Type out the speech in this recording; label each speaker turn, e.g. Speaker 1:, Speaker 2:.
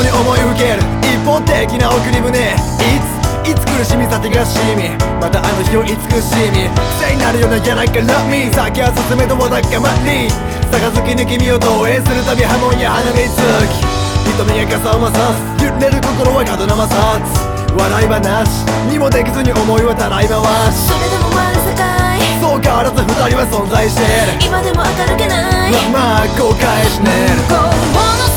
Speaker 1: に思い受ける一方的な送り舟。いつ苦しみさてがしみ、またあの日を慈しみ、癖になるようなやらから Me 先は進めとわだかまり、杯に君を投影するたび波紋や花火つき、瞳が傘を摩擦、揺れる心は角生殺、笑い話にもできずに思いはたらい回し、
Speaker 2: それでも終わる世界、
Speaker 1: そう変わらず二人は存在している。
Speaker 2: 今でも明るげない
Speaker 1: まあ後悔しねる。
Speaker 2: この